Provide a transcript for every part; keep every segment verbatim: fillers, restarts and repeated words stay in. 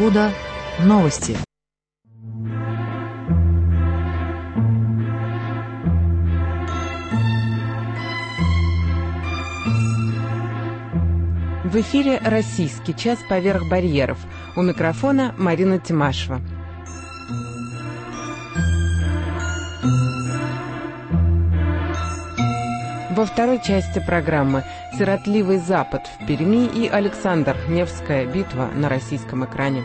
Откуда новости? В эфире «Российский час поверх барьеров». У микрофона Марина Тимашева. Во второй части программы «Сиротливый Запад» в Перми и Александр Невская битва на российском экране.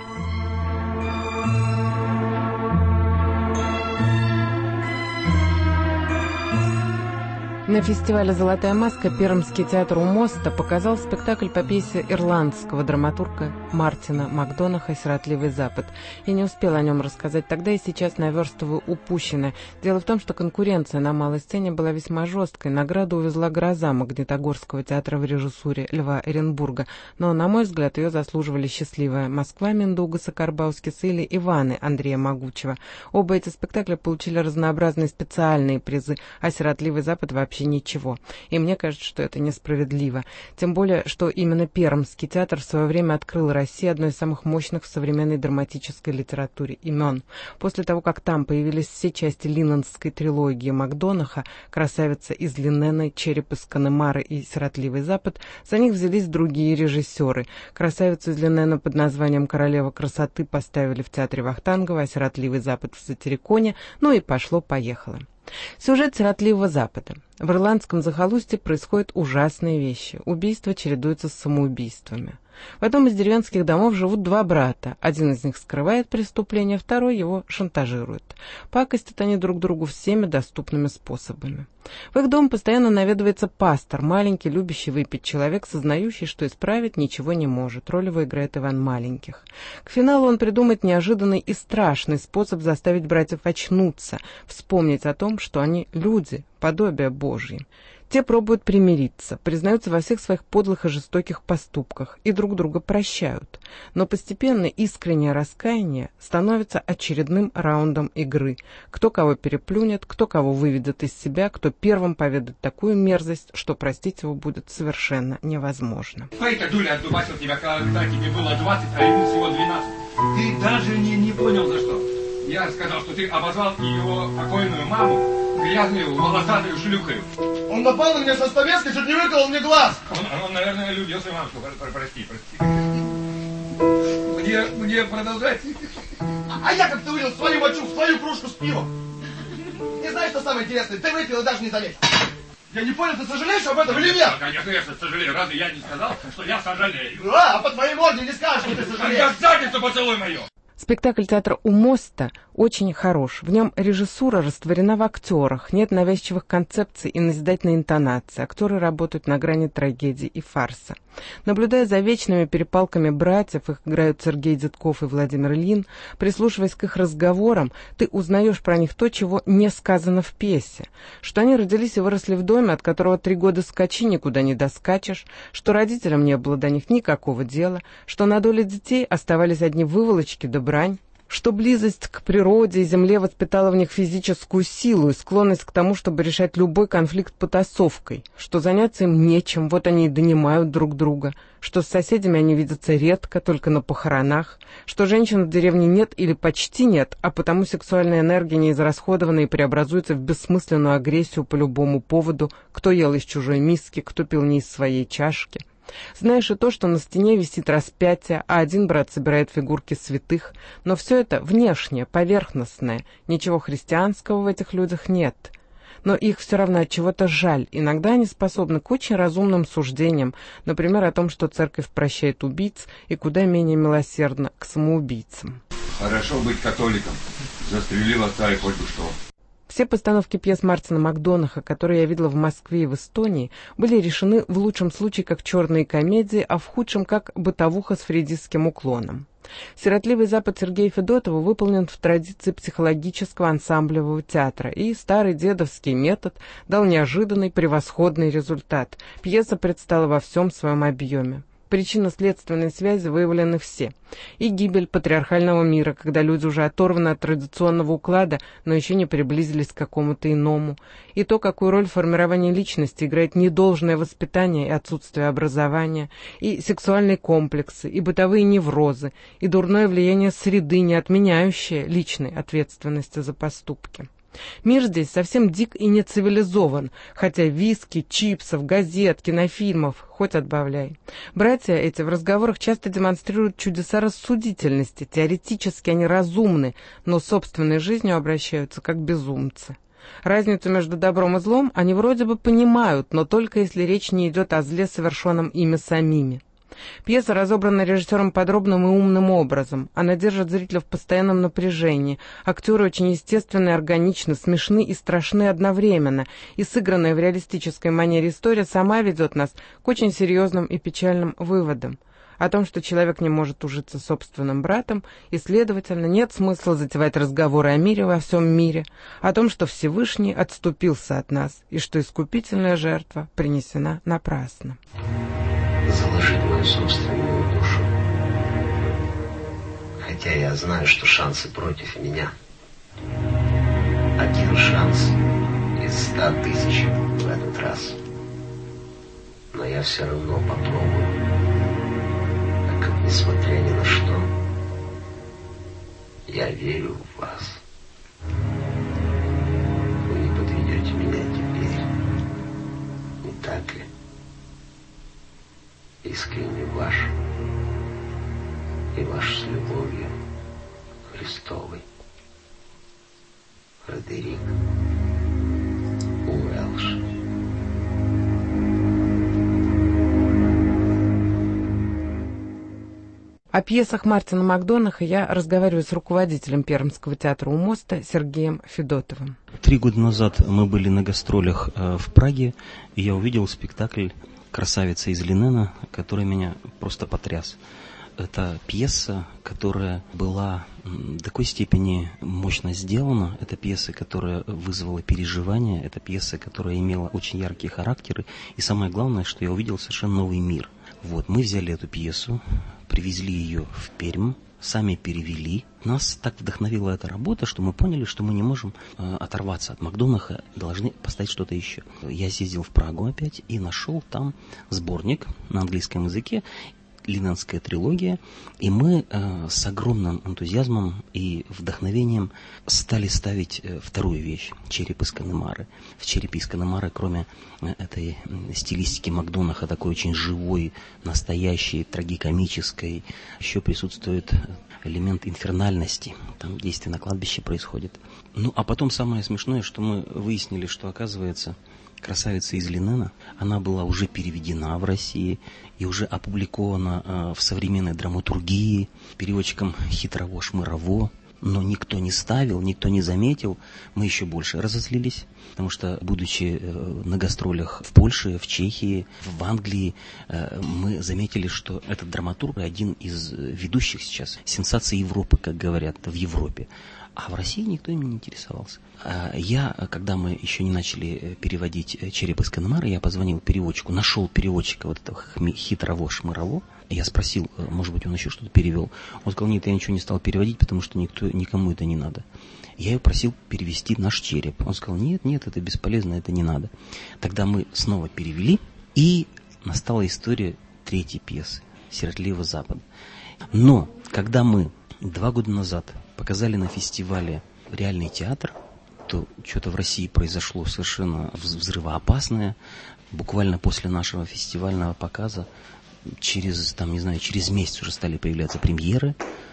На фестивале «Золотая маска» Пермский театр у моста показал спектакль по пьесе ирландского драматурга Мартина Макдонаха «Сиротливый Запад». Я не успела о нем рассказать тогда и сейчас наверстываю упущенное. Дело в том, что конкуренция на малой сцене была весьма жесткой. Награду увезла «Гроза» Магнитогорского театра в режиссуре Льва Эренбурга. Но, на мой взгляд, ее заслуживали «Счастливая Москва» Миндугаса Карбаускиса или «Иваны» Андрея Могучего. Оба эти спектакля получили разнообразные специальные призы, а «Сиротливый Запад» вообще ничего. И мне кажется, что это несправедливо. Тем более, что именно Пермский театр в свое время открыл России одно из самых мощных в современной драматической литературе имен. После того, как там появились все части линненской трилогии Макдонаха «Красавица из Линнена», «Череп из Канемары» и «Сиротливый Запад», за них взялись другие режиссеры. «Красавицу из Линнена» под названием «Королева красоты» поставили в театре Вахтангова, а «Сиротливый Запад» в Сатириконе, ну и пошло-поехало. Сюжет «Сиротливого Запада». В ирландском захолустье происходят ужасные вещи. Убийства чередуются с самоубийствами. В одном из деревенских домов живут два брата. Один из них скрывает преступление, второй его шантажирует. Пакостят они друг другу всеми доступными способами. В их дом постоянно наведывается пастор, маленький, любящий выпить человек, сознающий, что исправить ничего не может. Роль его играет Иван Маленьких. К финалу он придумает неожиданный и страшный способ заставить братьев очнуться, вспомнить о том, что они люди, подобие Божье. Те пробуют примириться, признаются во всех своих подлых и жестоких поступках и друг друга прощают. Но постепенно искреннее раскаяние становится очередным раундом игры. Кто кого переплюнет, кто кого выведет из себя, кто первым поведает такую мерзость, что простить его будет совершенно невозможно. Эта дуля отдубасил тебя, когда тебе было двадцать, а ему всего двенадцать. Ты даже не, не понял, за что. Я сказал, что ты обозвал ее покойную маму грязную, волосатую шлюхою. Он напал на меня со стамеской, чуть не выколол мне глаз. Он, он, наверное, любил свою мамку. Прости, прости. Мне, мне продолжать? А, а я как-то вылил свою мочу в свою кружку с пивом. Не знаешь, что самое интересное? Ты выпил и даже не заметил. Я не понял, ты сожалеешь об этом или нет? Я, конечно, сожалею. Разве я не сказал, что я сожалею? Да, а по твоей морде не скажешь, что ты сожалеешь. Я в задницу поцелуй мою. Спектакль театра у моста очень хорош. В нем режиссура растворена в актерах, нет навязчивых концепций и назидательной интонации. Актеры работают на грани трагедии и фарса. Наблюдая за вечными перепалками братьев, их играют Сергей Детков и Владимир Ильин, прислушиваясь к их разговорам, ты узнаешь про них то, чего не сказано в пьесе. Что они родились и выросли в доме, от которого три года скачи, никуда не доскачешь, что родителям не было до них никакого дела, что на доле детей оставались одни выволочки да брань, что близость к природе и земле воспитала в них физическую силу и склонность к тому, чтобы решать любой конфликт потасовкой, что заняться им нечем, вот они и донимают друг друга, что с соседями они видятся редко, только на похоронах, что женщин в деревне нет или почти нет, а потому сексуальная энергия не израсходована и преобразуется в бессмысленную агрессию по любому поводу, кто ел из чужой миски, кто пил не из своей чашки. Знаешь и то, что на стене висит распятие, а один брат собирает фигурки святых, но все это внешнее, поверхностное, ничего христианского в этих людях нет. Но их все равно от чего-то жаль, иногда они способны к очень разумным суждениям, например, о том, что церковь прощает убийц и куда менее милосердна к самоубийцам. Хорошо быть католиком, застрелил отца и хоть бы что. Все постановки пьес Мартина Макдонаха, которые я видела в Москве и в Эстонии, были решены в лучшем случае как черные комедии, а в худшем как бытовуха с фрейдистским уклоном. «Сиротливый Запад» Сергея Федотова выполнен в традиции психологического ансамблевого театра, и старый дедовский метод дал неожиданный превосходный результат. Пьеса предстала во всем своем объеме. Причинно-следственные связи выявлены все. И гибель патриархального мира, когда люди уже оторваны от традиционного уклада, но еще не приблизились к какому-то иному. И то, какую роль в формировании личности играет недолжное воспитание и отсутствие образования, и сексуальные комплексы, и бытовые неврозы, и дурное влияние среды, не отменяющее личной ответственности за поступки. Мир здесь совсем дик и не цивилизован, хотя виски, чипсов, газет, кинофильмов хоть отбавляй. Братья эти в разговорах часто демонстрируют чудеса рассудительности, теоретически они разумны, но собственной жизнью обращаются как безумцы. Разницу между добром и злом они вроде бы понимают, но только если речь не идет о зле, совершенном ими самими. Пьеса разобрана режиссером подробным и умным образом. Она держит зрителя в постоянном напряжении. Актеры очень естественны и органичны, смешны и страшны одновременно. И сыгранная в реалистической манере история сама ведет нас к очень серьезным и печальным выводам. О том, что человек не может ужиться с собственным братом, и, следовательно, нет смысла затевать разговоры о мире во всем мире, о том, что Всевышний отступился от нас, и что искупительная жертва принесена напрасно. Заложить мою собственную душу. Хотя я знаю, что шансы против меня. Один шанс из ста тысяч в этот раз. Но я все равно попробую. Так как, несмотря ни на что, я верю в вас. Вы не подведете меня теперь. Не так ли? Искренне ваш и ваш с любовью Христовой Фредерик Уэлш. О пьесах Мартина Макдонаха я разговариваю с руководителем Пермского театра у моста Сергеем Федотовым. Три года назад мы были на гастролях э, в Праге, и я увидел спектакль «Красавица из Линена», который меня просто потряс. Это пьеса, которая была до такой степени мощно сделана. Это пьеса, которая вызвала переживания. Это пьеса, которая имела очень яркие характеры. И самое главное, что я увидел совершенно новый мир. Вот, мы взяли эту пьесу, привезли ее в Пермь, сами перевели. Нас так вдохновила эта работа, что мы поняли, что мы не можем э, оторваться от Макдонаха, должны поставить что-то еще. Я съездил в Прагу опять и нашел там сборник на английском языке, «Линенская трилогия», и мы э, с огромным энтузиазмом и вдохновением стали ставить э, вторую вещь – «Череп из Канемары». В «Черепе из Канемары», кроме э, этой стилистики Макдонаха, такой очень живой, настоящей, трагикомической, еще присутствует элемент инфернальности. Там действие на кладбище происходит. Ну, а потом самое смешное, что мы выяснили, что, оказывается, «Красавица из Линена», она была уже переведена в России и уже опубликована э, в современной драматургии переводчиком Хитрово-Шмырово, но никто не ставил, никто не заметил. Мы еще больше разозлились, потому что, будучи э, на гастролях в Польше, в Чехии, в Англии, э, мы заметили, что этот драматург один из ведущих сейчас сенсаций Европы, как говорят, в Европе. А в России никто ими не интересовался. Я, когда мы еще не начали переводить «Череп из Канемары», я позвонил переводчику, нашел переводчика вот этого Хитрово-Шмырово. Я спросил, может быть, он еще что-то перевел. Он сказал, нет, я ничего не стал переводить, потому что никто, никому это не надо. Я его просил перевести «Наш череп». Он сказал, нет, нет, это бесполезно, это не надо. Тогда мы снова перевели, и настала история третьей пьесы «Сиротливый Запад». Но, когда мы два года назад показали на фестивале «Реальный театр», то что-то в России произошло совершенно взрывоопасное. Буквально после нашего фестивального показа, через, там, не знаю, через месяц уже стали появляться премьеры.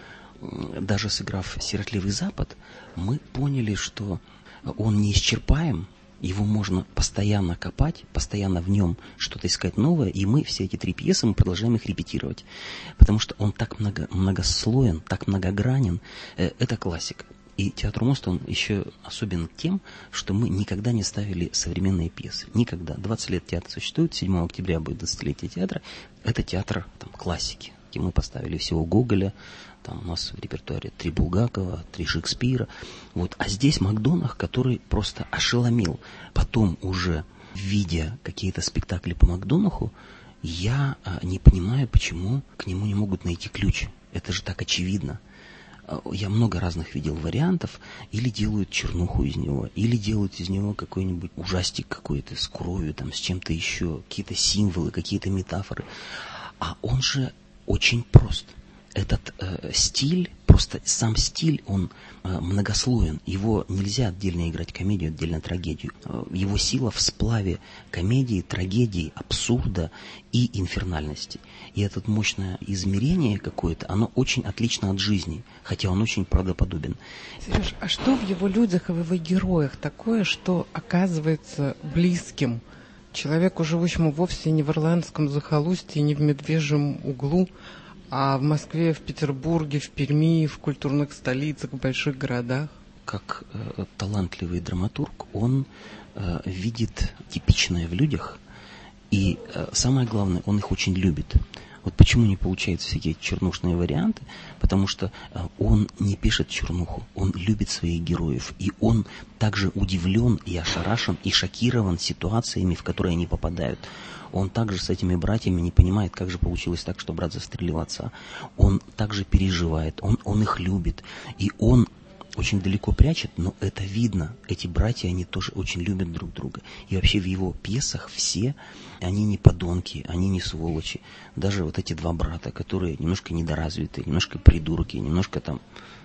Даже сыграв «Сиротливый Запад», мы поняли, что он неисчерпаем, его можно постоянно копать, постоянно в нем что-то искать новое, и мы все эти три пьесы, мы продолжаем их репетировать. Потому что он так много, многослоен, так многогранен. Это классика. И театр «Мост», он еще особен тем, что мы никогда не ставили современные пьесы. Никогда. двадцать лет театр существует, седьмого октября будет двадцатилетие театра. Это театр там, классики. И мы поставили всего Гоголя, там у нас в репертуаре три Булгакова, три Шекспира. Вот. А здесь Макдонах, который просто ошеломил. Потом уже, видя какие-то спектакли по Макдонаху, Я не понимаю, почему к нему не могут найти ключ. Это же так очевидно. Я много разных видел вариантов. Или делают чернуху из него, или делают из него какой-нибудь ужастик какой-то с кровью, там, с чем-то еще, какие-то символы, какие-то метафоры. А он же очень прост. Этот э, стиль, просто сам стиль, он э, многослоен. Его нельзя отдельно играть комедию, отдельно трагедию. Э, его сила в сплаве комедии, трагедии, абсурда и инфернальности. И это мощное измерение какое-то, оно очень отлично от жизни, хотя он очень правдоподобен. Сереж, а что в его людях и в его героях такое, что оказывается близким человеку, живущему вовсе не в ирландском захолустье, не в Медвежьем углу, а в Москве, в Петербурге, в Перми, в культурных столицах, в больших городах? Как э, талантливый драматург, он э, видит типичное в людях, и э, самое главное, он их очень любит. Вот почему не получаются всякие чернушные варианты, потому что э, он не пишет чернуху, он любит своих героев, и он также удивлен и ошарашен, и шокирован ситуациями, в которые они попадают. Он также с этими братьями не понимает, как же получилось так, что брат застрелил отца. Он также переживает, он, он их любит. И он очень далеко прячет, но это видно. Эти братья, они тоже очень любят друг друга. И вообще в его пьесах все, они не подонки, они не сволочи. Даже вот эти два брата, которые немножко недоразвитые, немножко придурки, немножко там...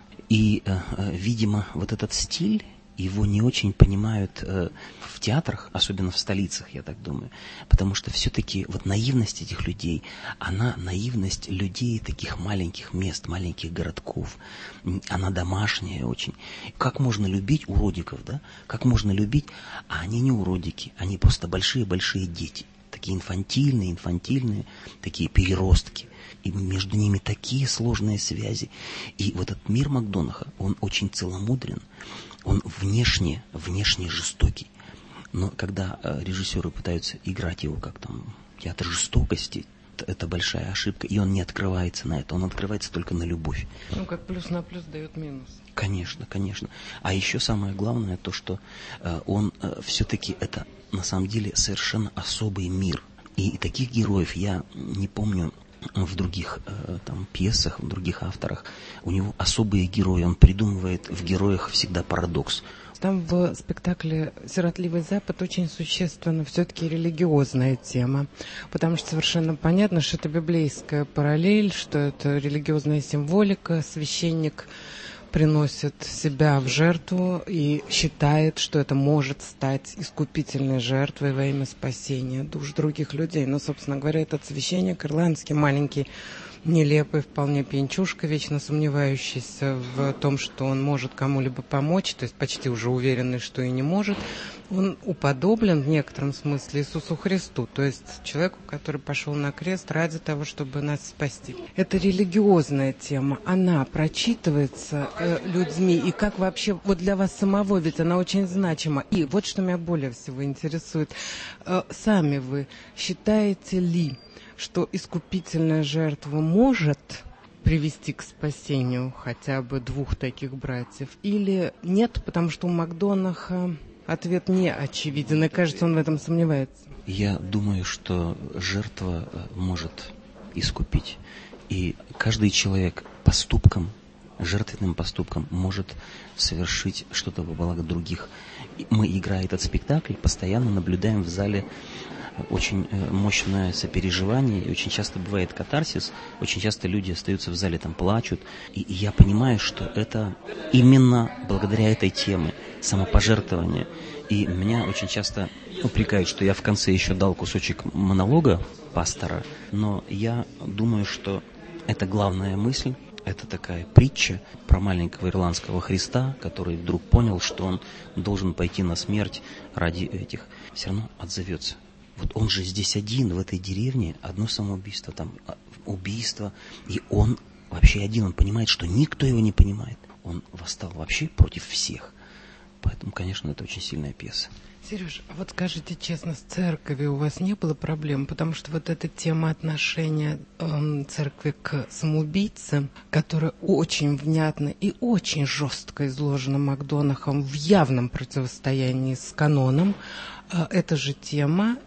И, э, э, видимо, вот этот стиль... Его не очень понимают э, в театрах, особенно в столицах, я так думаю. Потому что все-таки вот наивность этих людей, она наивность людей таких маленьких мест, маленьких городков. Она домашняя очень. Как можно любить уродиков, да? Как можно любить, а они не уродики, они просто большие-большие дети. Такие инфантильные, инфантильные, такие переростки. И между ними такие сложные связи. И вот этот мир Макдонаха, он очень целомудрен. Он внешне, внешне жестокий. Но когда э, режиссеры пытаются играть его как там театр жестокости, это большая ошибка. И он не открывается на это. Он открывается только на любовь. Ну, как плюс на плюс дает минус. Конечно, конечно. А еще самое главное то, что э, он э, все-таки это на самом деле совершенно особый мир. И таких героев я не помню в других э, там, пьесах, в других авторах. У него особые герои, он придумывает в героях всегда парадокс. Там в спектакле «Сиротливый Запад» очень существенно все-таки религиозная тема, потому что совершенно понятно, что это библейская параллель, что это религиозная символика, священник приносит себя в жертву и считает, что это может стать искупительной жертвой во имя спасения душ других людей. Но, собственно говоря, этот священник, ирландский, маленький, нелепый, вполне пьянчушка, вечно сомневающийся в том, что он может кому-либо помочь, то есть почти уже уверенный, что и не может, он уподоблен в некотором смысле Иисусу Христу, то есть человеку, который пошел на крест ради того, чтобы нас спасти. Это религиозная тема, она прочитывается э, людьми, и как вообще, вот для вас самого, ведь она очень значима. И вот что меня более всего интересует, э, сами вы считаете ли, что искупительная жертва может привести к спасению хотя бы двух таких братьев? Или нет, потому что у Макдонаха ответ не очевиден, и, кажется, он в этом сомневается? Я думаю, что жертва может искупить. И каждый человек поступком, жертвенным поступком может совершить что-то во благо других. И мы, играя этот спектакль, постоянно наблюдаем в зале очень мощное сопереживание, и очень часто бывает катарсис, очень часто люди остаются в зале, там плачут, и, и я понимаю, что это именно благодаря этой теме, самопожертвование. И меня очень часто упрекают, что я в конце еще дал кусочек монолога пастора, но я думаю, что это главная мысль. Это такая притча про маленького ирландского Христа, который вдруг понял, что он должен пойти на смерть ради этих. Все равно отзовется. Вот он же здесь один, в этой деревне, одно самоубийство, там убийство, и он вообще один, он понимает, что никто его не понимает. Он восстал вообще против всех. Поэтому, конечно, это очень сильная пьеса. Сереж, а вот скажите честно, с церковью у вас не было проблем? Потому что вот эта тема отношения э, церкви к самоубийцам, которая очень внятно и очень жестко изложена Макдонахом в явном противостоянии с каноном, э, эта же тема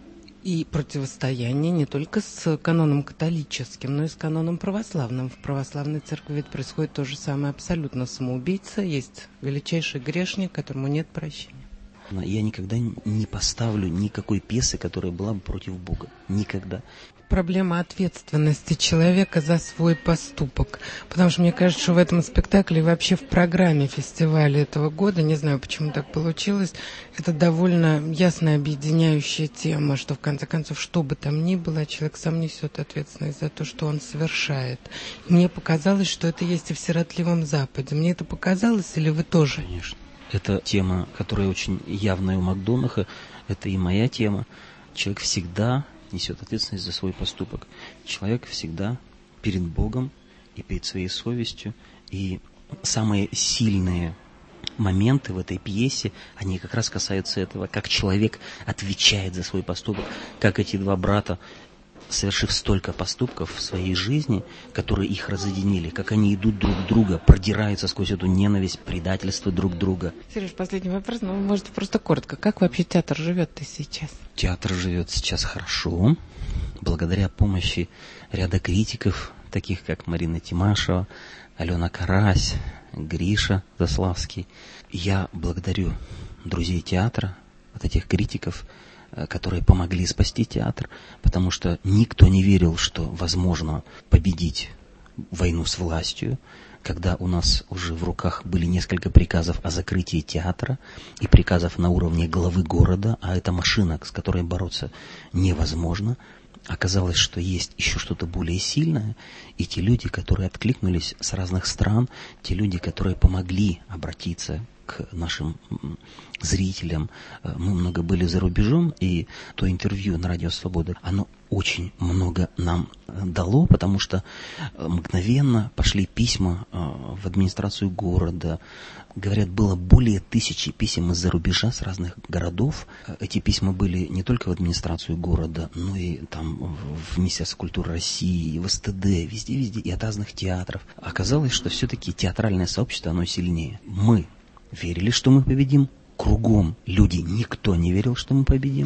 И противостояние не только с каноном католическим, но и с каноном православным. В православной церкви ведь происходит то же самое абсолютно. Самоубийца, есть величайший грешник, которому нет прощения. Я никогда не поставлю никакой пьесы, которая была бы против Бога. Никогда. Проблема ответственности человека за свой поступок. Потому что мне кажется, что в этом спектакле и вообще в программе фестиваля этого года, не знаю, почему так получилось, это довольно ясная объединяющая тема, что в конце концов, что бы там ни было, человек сам несет ответственность за то, что он совершает. Мне показалось, что это есть и в «Сиротливом Западе». Мне это показалось, или вы тоже? Конечно. Это тема, которая очень явная у Макдонаха, это и моя тема. Человек всегда несет ответственность за свой поступок. Человек всегда перед Богом и перед своей совестью. И самые сильные моменты в этой пьесе, они как раз касаются этого, как человек отвечает за свой поступок, как эти два брата, совершив столько поступков в своей жизни, которые их разъединили, как они идут друг друга, продираются сквозь эту ненависть, предательство друг друга. Сереж, последний вопрос, но вы можете просто коротко. Как вообще театр живет-то сейчас? Театр живет сейчас хорошо, благодаря помощи ряда критиков, таких как Марина Тимашева, Алена Карась, Гриша Заславский. Я благодарю друзей театра, от этих критиков, которые помогли спасти театр, потому что никто не верил, что возможно победить войну с властью, когда у нас уже в руках были несколько приказов о закрытии театра и приказов на уровне главы города, а это машина, с которой бороться невозможно. Оказалось, что есть еще что-то более сильное, и те люди, которые откликнулись с разных стран, те люди, которые помогли обратиться к нашим зрителям. Мы много были за рубежом, и то интервью на Радио Свобода, оно очень много нам дало, потому что мгновенно пошли письма в администрацию города. Говорят, было более тысячи писем из-за рубежа, с разных городов. Эти письма были не только в администрацию города, но и там в Министерство культуры России, в СТД, везде-везде, и от разных театров. Оказалось, что все-таки театральное сообщество, оно сильнее. Мы верили, что мы победим. Кругом люди, никто не верил, что мы победим.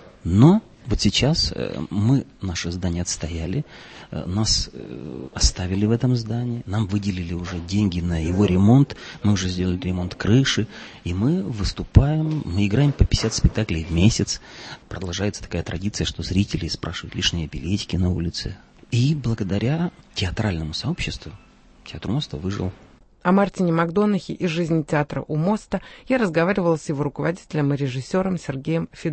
Но вот сейчас мы наше здание отстояли, нас оставили в этом здании, нам выделили уже деньги на его ремонт, мы уже сделали ремонт крыши, и мы выступаем, мы играем по пятьдесят спектаклей в месяц. Продолжается такая традиция, что зрители спрашивают лишние билетики на улице. И благодаря театральному сообществу театр у моста выжил. О Мартине Макдонахе и жизни театра у моста я разговаривала с его руководителем и режиссером Сергеем Федоровым.